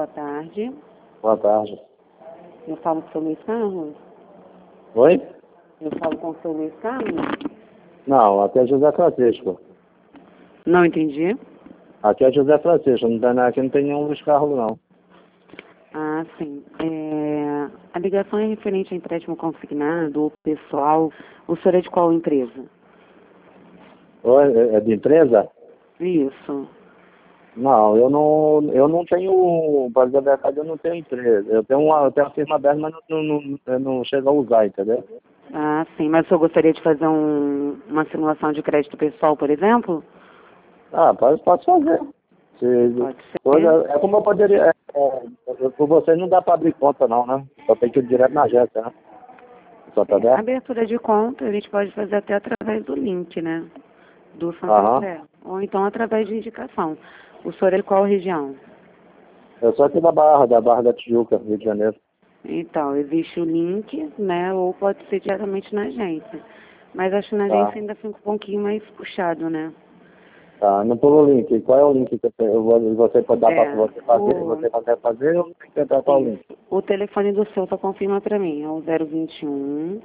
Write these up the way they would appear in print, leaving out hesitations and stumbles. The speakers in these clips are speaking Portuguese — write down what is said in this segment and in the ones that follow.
Boa tarde. Boa tarde. Eu falo com o seu Luiz Carlos? Oi? Eu falo com o seu Luiz Carlos? Não, aqui é José Francisco. Não entendi. Aqui é José Francisco, aqui não tem nenhum Luiz Carlos, não. Ah, sim. A ligação é referente a empréstimo consignado ou pessoal. O senhor é de qual empresa? Oi, é de empresa? Isso. Não, eu não tenho, para dizer a verdade, eu não tenho empresa. Eu tenho uma firma aberta, mas eu não chego a usar, entendeu? Ah, sim. Mas o senhor gostaria de fazer uma simulação de crédito pessoal, por exemplo? Ah, posso fazer. Pode ser. É como eu poderia. Por vocês não dá para abrir conta, não, né? Só tem que ir direto na agência, né? Só tá aberto? Abertura de conta a gente pode fazer até através do link, né? Do Aham. Santander. Ou então através de indicação. O senhor é de qual região? Eu sou aqui da Barra da Tijuca, Rio de Janeiro. Então, existe o link, né? Ou pode ser diretamente na agência. Mas acho que na Tá. agência ainda fica um pouquinho mais puxado, né? Tá, não pulo o link. Qual é o link que você pode dar para você fazer? O, Você consegue fazer ou tem que entrar qual o link? o telefone do seu só confirma para mim. É o 021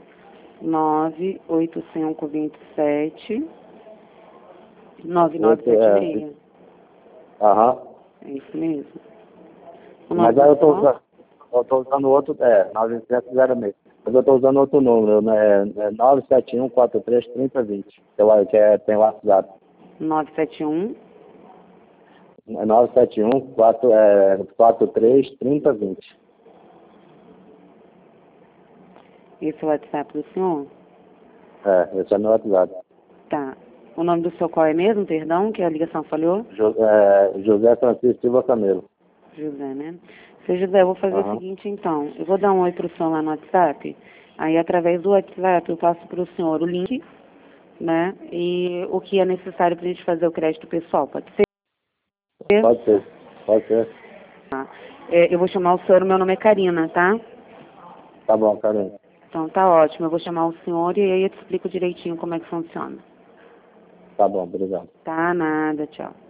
98527 9976. Aham. É isso mesmo. O nome Mas do aí senhor? eu tô usando outro, 906. Mas eu tô usando outro número, né? É 971433020. Tem o WhatsApp. 971. É 971433020. Esse é o WhatsApp do senhor? Esse é meu WhatsApp. Tá. O nome do seu qual é mesmo, perdão, que a ligação falhou? José Francisco Silva Camelo. José, né? Seu José, eu vou fazer o Aham. seguinte então. Eu vou dar um oi pro senhor lá no WhatsApp. Aí através do WhatsApp eu passo pro senhor o link, né? E o que é necessário pra gente fazer o crédito pessoal. Pode ser? Pode ser. Pode ser. Tá. Eu vou chamar o senhor, meu nome é Karina, tá? Tá bom, Carlinhos. Então tá ótimo. Eu vou chamar o senhor e aí eu te explico direitinho como é que funciona. Tá bom, obrigado. Tá, nada, tchau.